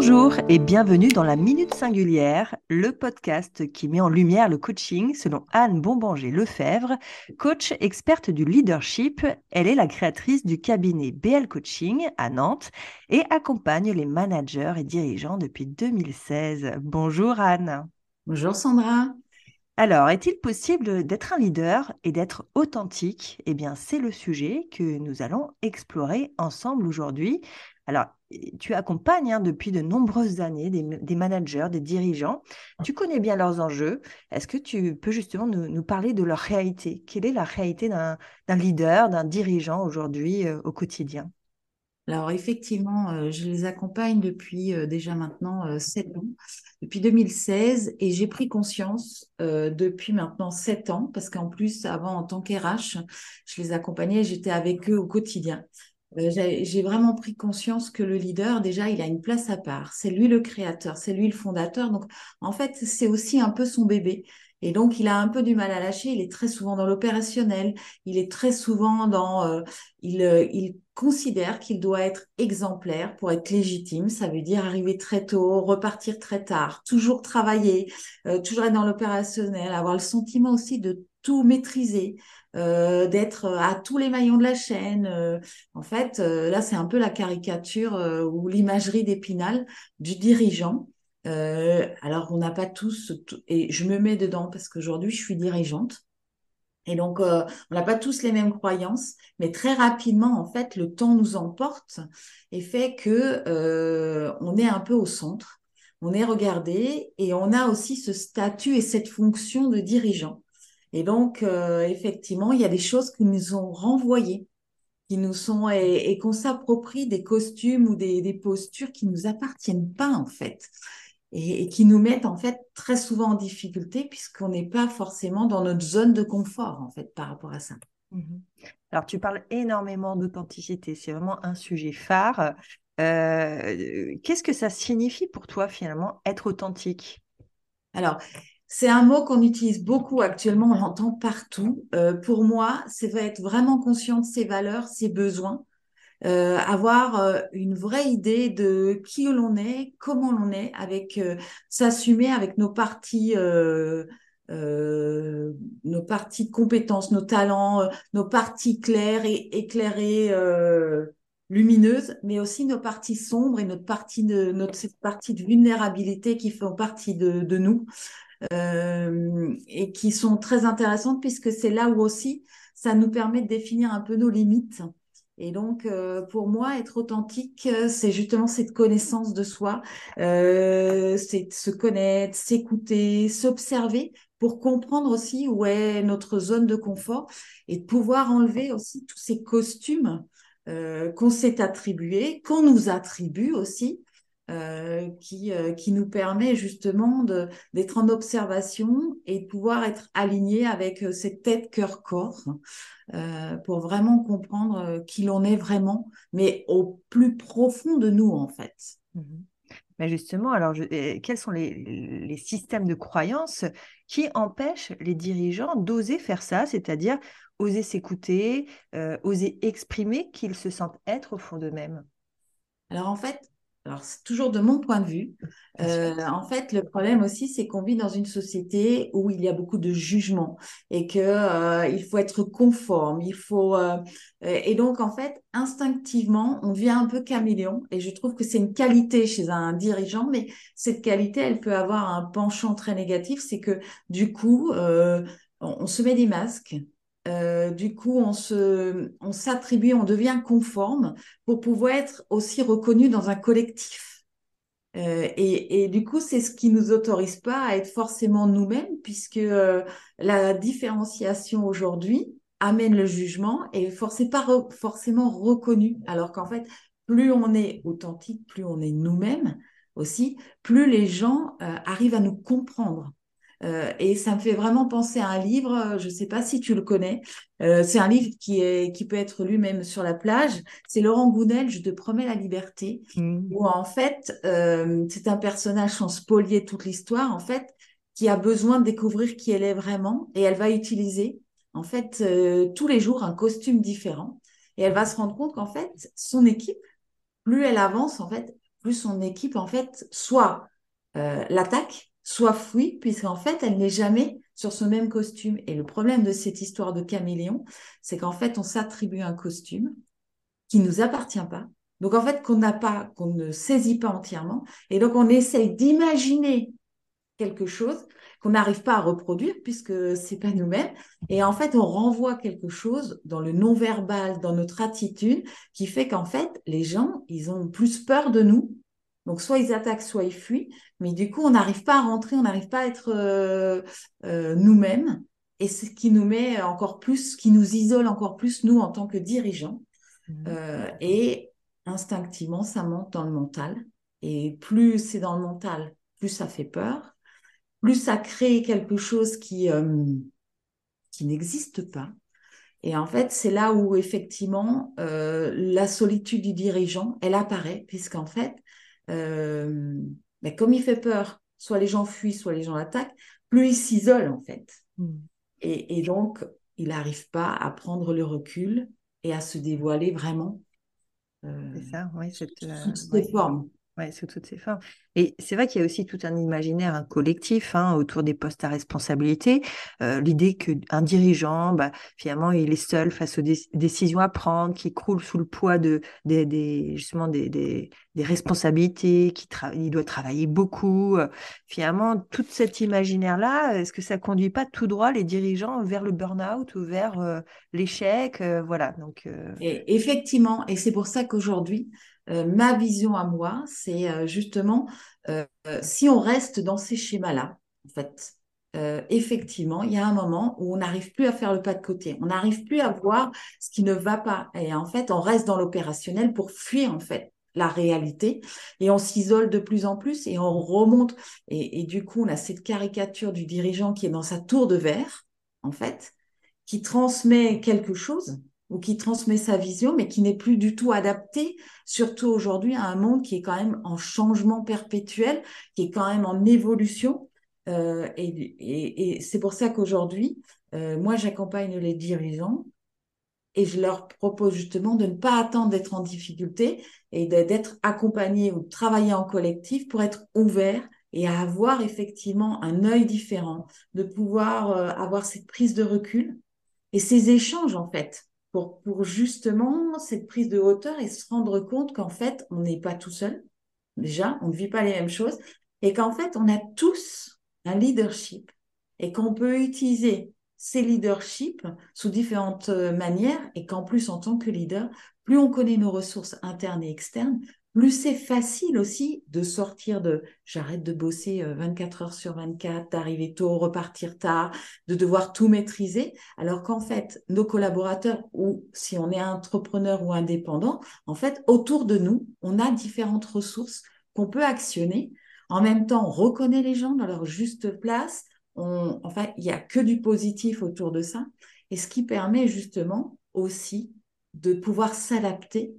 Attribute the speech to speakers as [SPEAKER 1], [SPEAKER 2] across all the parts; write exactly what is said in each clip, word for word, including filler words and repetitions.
[SPEAKER 1] Bonjour et bienvenue dans la Minute Singulière, le podcast qui met en lumière le coaching selon Anne Bombanger-Lefebvre, coach experte du leadership. Elle est la créatrice du cabinet B L Coaching à Nantes et accompagne les managers et dirigeants depuis deux mille seize. Bonjour Anne.
[SPEAKER 2] Bonjour Sandra.
[SPEAKER 1] Alors, est-il possible d'être un leader et d'être authentique? Eh bien, c'est le sujet que nous allons explorer ensemble aujourd'hui. Alors, tu accompagnes hein, depuis de nombreuses années des, des managers, des dirigeants. Tu connais bien leurs enjeux. Est-ce que tu peux justement nous, nous parler de leur réalité? Quelle est la réalité d'un d'un leader, d'un dirigeant aujourd'hui euh, au quotidien?
[SPEAKER 2] Alors effectivement, euh, je les accompagne depuis euh, déjà maintenant euh, sept ans, depuis deux mille seize, et j'ai pris conscience euh, depuis maintenant sept ans, parce qu'en plus, avant, en tant qu'R H, je les accompagnais, j'étais avec eux au quotidien. Euh, j'ai, j'ai vraiment pris conscience que le leader, déjà, il a une place à part. C'est lui le créateur, c'est lui le fondateur. Donc, en fait, c'est aussi un peu son bébé. Et donc, il a un peu du mal à lâcher. Il est très souvent dans l'opérationnel. Il est très souvent dans... euh, il, euh, il considère qu'il doit être exemplaire pour être légitime. Ça veut dire arriver très tôt, repartir très tard, toujours travailler, euh, toujours être dans l'opérationnel, avoir le sentiment aussi de tout maîtriser, euh, d'être à tous les maillons de la chaîne. euh, en fait, euh, là, c'est un peu la caricature euh, ou l'imagerie d'Épinal du dirigeant. Euh, alors, on n'a pas tous, tout- et je me mets dedans parce qu'aujourd'hui, je suis dirigeante. Et donc, euh, on n'a pas tous les mêmes croyances, mais très rapidement, en fait, le temps nous emporte et fait que euh, on est un peu au centre, on est regardé et on a aussi ce statut et cette fonction de dirigeant. Et donc, euh, effectivement, il y a des choses qui nous ont renvoyées qui nous sont et, et qu'on s'approprie des costumes ou des, des postures qui nous appartiennent pas en fait et, et qui nous mettent en fait très souvent en difficulté puisqu'on n'est pas forcément dans notre zone de confort en fait par rapport à ça.
[SPEAKER 1] Mhm. Alors, tu parles énormément d'authenticité, c'est vraiment un sujet phare. Euh, qu'est-ce que ça signifie pour toi finalement être authentique?
[SPEAKER 2] Alors, c'est un mot qu'on utilise beaucoup actuellement, on l'entend partout. Euh, pour moi, c'est être vraiment conscient de ses valeurs, ses besoins, euh, avoir euh, une vraie idée de qui l'on est, comment l'on est, avec euh, s'assumer avec nos parties, euh, euh, nos parties de compétences, nos talents, euh, nos parties claires et éclairées, euh, lumineuses, mais aussi nos parties sombres et notre partie de notre cette partie de vulnérabilité qui font partie de, de nous euh, et qui sont très intéressantes puisque c'est là où aussi ça nous permet de définir un peu nos limites. Et donc, euh, pour moi, être authentique, euh, c'est justement cette connaissance de soi, euh, c'est de se connaître, s'écouter, s'observer pour comprendre aussi où est notre zone de confort et de pouvoir enlever aussi tous ces costumes euh, qu'on s'est attribués, qu'on nous attribue aussi, euh, qui, euh, qui nous permet justement de, d'être en observation et de pouvoir être aligné avec euh, cette tête, cœur, corps euh, pour vraiment comprendre euh, qui l'on est vraiment, mais au plus profond de nous, en fait.
[SPEAKER 1] Mhm. Mais justement, alors, je- euh, quels sont les, les systèmes de croyances qui empêchent les dirigeants d'oser faire ça, c'est-à-dire oser s'écouter, euh, oser exprimer qu'ils se sentent être au fond d'eux-mêmes?
[SPEAKER 2] Alors, en fait, alors c'est toujours de mon point de vue.
[SPEAKER 1] Bien sûr.
[SPEAKER 2] Euh, en fait, le problème aussi, c'est qu'on vit dans une société où il y a beaucoup de jugements et que euh, il faut être conforme, il faut euh, euh, et donc en fait, instinctivement, on devient un peu caméléon et je trouve que c'est une qualité chez un dirigeant, mais cette qualité, elle peut avoir un penchant très négatif, c'est que du coup, euh, on, on se met des masques. Euh, du coup, on se, on s'attribue, on devient conforme pour pouvoir être aussi reconnu dans un collectif. Euh, et, et du coup, c'est ce qui nous autorise pas à être forcément nous-mêmes, puisque euh, la différenciation aujourd'hui amène le jugement et forcément pas re- forcément reconnu. Alors qu'en fait, plus on est authentique, plus on est nous-mêmes aussi, plus les gens euh, arrivent à nous comprendre. Euh, et ça me fait vraiment penser à un livre, euh, je ne sais pas si tu le connais, euh, c'est un livre qui est, qui peut être lu même sur la plage, c'est Laurent Gounel, Je te promets la liberté,
[SPEAKER 1] Mm.
[SPEAKER 2] où en fait, euh, c'est un personnage sans spolier toute l'histoire, en fait, qui a besoin de découvrir qui elle est vraiment, et elle va utiliser, en fait, euh, tous les jours un costume différent, et elle va se rendre compte qu'en fait, son équipe, plus elle avance, en fait, plus son équipe, en fait, soit euh, l'attaque, soit fuit, puisqu'en fait, elle n'est jamais sur ce même costume. Et le problème de cette histoire de caméléon, c'est qu'en fait, on s'attribue un costume qui ne nous appartient pas. Donc, en fait, qu'on n'a pas, qu'on ne saisit pas entièrement. Et donc, on essaye d'imaginer quelque chose qu'on n'arrive pas à reproduire puisque c'est pas nous-mêmes. Et en fait, on renvoie quelque chose dans le non-verbal, dans notre attitude, qui fait qu'en fait, les gens, ils ont plus peur de nous. Donc, soit ils attaquent, soit ils fuient. Mais du coup, on n'arrive pas à rentrer, on n'arrive pas à être euh, euh, nous-mêmes. Et c'est ce qui nous met encore plus, ce qui nous isole encore plus, nous, en tant que dirigeants.
[SPEAKER 1] Mhm.
[SPEAKER 2] Euh, et instinctivement, ça monte dans le mental. Et plus c'est dans le mental, plus ça fait peur, plus ça crée quelque chose qui, euh, qui n'existe pas. Et en fait, c'est là où effectivement euh, la solitude du dirigeant, elle apparaît, puisqu'en fait, euh, ben, comme il fait peur, soit les gens fuient, soit les gens attaquent, plus il s'isole en fait.
[SPEAKER 1] Mhm.
[SPEAKER 2] Et, et donc, il n'arrive pas à prendre le recul et à se dévoiler vraiment euh,
[SPEAKER 1] C'est ça, oui, cette,
[SPEAKER 2] sous
[SPEAKER 1] euh,
[SPEAKER 2] toutes ses
[SPEAKER 1] ouais.
[SPEAKER 2] formes.
[SPEAKER 1] Ouais, sous toutes ses formes. Et c'est vrai qu'il y a aussi tout un imaginaire, un collectif hein, autour des postes à responsabilité. Euh, l'idée qu'un dirigeant, bah, finalement, il est seul face aux dé- décisions à prendre, qui croule sous le poids de, des, des- justement des, des, des responsabilités, qui tra- il doit travailler beaucoup. Euh, finalement, tout cet imaginaire-là, est-ce que ça conduit pas tout droit les dirigeants vers le burn-out ou vers euh, l'échec? Euh, voilà, donc euh,
[SPEAKER 2] Et effectivement, et c'est pour ça qu'aujourd'hui, euh, ma vision à moi, c'est euh, justement, euh, euh, si on reste dans ces schémas-là, en fait, euh, effectivement, il y a un moment où on n'arrive plus à faire le pas de côté, on n'arrive plus à voir ce qui ne va pas. Et en fait, on reste dans l'opérationnel pour fuir, en fait, la réalité, et on s'isole de plus en plus et on remonte. Et, et du coup, on a cette caricature du dirigeant qui est dans sa tour de verre, en fait, qui transmet quelque chose ou qui transmet sa vision, mais qui n'est plus du tout adapté, surtout aujourd'hui à un monde qui est quand même en changement perpétuel, qui est quand même en évolution. Euh, et et, et c'est pour ça qu'aujourd'hui, euh, moi, j'accompagne les dirigeants et je leur propose justement de ne pas attendre d'être en difficulté et d'être accompagnés ou de travailler en collectif pour être ouverts et à avoir effectivement un œil différent, de pouvoir euh, avoir cette prise de recul et ces échanges, en fait, pour, pour justement cette prise de hauteur et se rendre compte qu'en fait, on n'est pas tout seul. Déjà, on ne vit pas les mêmes choses. Et qu'en fait, on a tous un leadership et qu'on peut utiliser ces leaderships sous différentes euh, manières et qu'en plus, en tant que leader, plus on connaît nos ressources internes et externes, plus c'est facile aussi de sortir de j'arrête de bosser euh, vingt-quatre heures sur vingt-quatre, d'arriver tôt, repartir tard, de devoir tout maîtriser, alors qu'en fait, nos collaborateurs ou si on est entrepreneur ou indépendant, en fait, autour de nous, on a différentes ressources qu'on peut actionner. En même temps, on reconnaît les gens dans leur juste place. On, enfin, il n'y a que du positif autour de ça. Et ce qui permet justement aussi de pouvoir s'adapter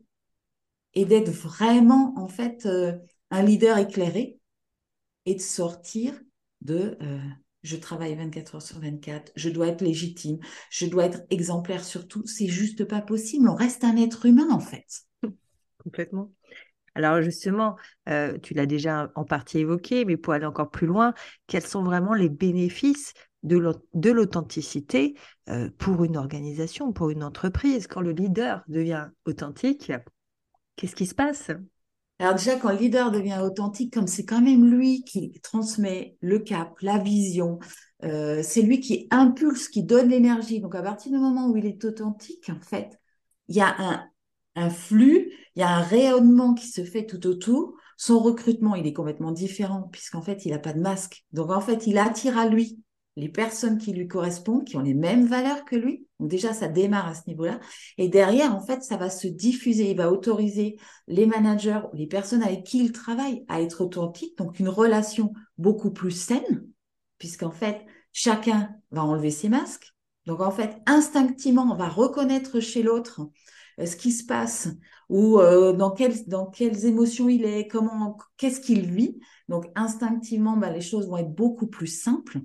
[SPEAKER 2] et d'être vraiment, en fait, euh, un leader éclairé et de sortir de euh, je travaille vingt-quatre heures sur vingt-quatre, je dois être légitime, je dois être exemplaire sur tout. C'est juste pas possible. On reste un être humain, en fait.
[SPEAKER 1] complètement. Alors justement, euh, tu l'as déjà en partie évoqué, mais pour aller encore plus loin, quels sont vraiment les bénéfices de l'au- de l'authenticité euh, pour une organisation, pour une entreprise? Quand le leader devient authentique, qu'est-ce qui se passe?
[SPEAKER 2] Alors déjà, quand le leader devient authentique, comme c'est quand même lui qui transmet le cap, la vision, euh, c'est lui qui impulse, qui donne l'énergie. Donc à partir du moment où il est authentique, en fait, il y a un, un flux, il y a un rayonnement qui se fait tout autour. Son recrutement, il est complètement différent puisqu'en fait, il n'a pas de masque. Donc en fait, il attire à lui les personnes qui lui correspondent, qui ont les mêmes valeurs que lui. Donc déjà, ça démarre à ce niveau-là. Et derrière, en fait, ça va se diffuser. Il va autoriser les managers, les personnes avec qui ils travaillent à être authentiques, donc une relation beaucoup plus saine, puisqu'en fait, chacun va enlever ses masques. Donc en fait, instinctivement, on va reconnaître chez l'autre euh, ce qui se passe ou euh, dans, quelles, dans quelles émotions il est, comment, qu'est-ce qu'il vit. Donc instinctivement, bah, les choses vont être beaucoup plus simples.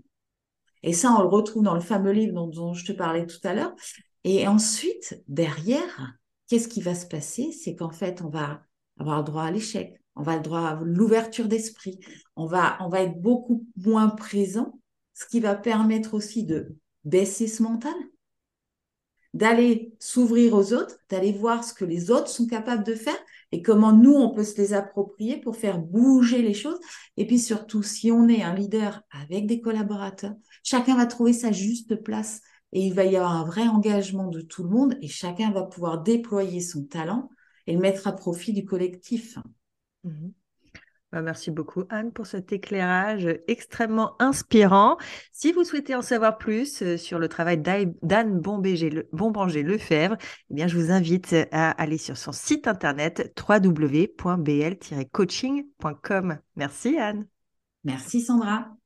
[SPEAKER 2] Et ça, on le retrouve dans le fameux livre dont, dont je te parlais tout à l'heure. Et ensuite, derrière, qu'est-ce qui va se passer? C'est qu'en fait, on va avoir le droit à l'échec. On va droit à l'ouverture d'esprit. On va, on va être beaucoup moins présent, ce qui va permettre aussi de baisser ce mental, d'aller s'ouvrir aux autres, d'aller voir ce que les autres sont capables de faire et comment nous, on peut se les approprier pour faire bouger les choses. Et puis surtout, si on est un leader avec des collaborateurs, chacun va trouver sa juste place et il va y avoir un vrai engagement de tout le monde et chacun va pouvoir déployer son talent et le mettre à profit du collectif.
[SPEAKER 1] Mhm. Bah, merci beaucoup, Anne, pour cet éclairage extrêmement inspirant. Si vous souhaitez en savoir plus euh, sur le travail d'Aï- d'Anne Bombanger- Bombanger-Lefebvre, eh bien, je vous invite à aller sur son site internet w w w point b l tiret coaching point com. Merci, Anne.
[SPEAKER 2] Merci Sandra.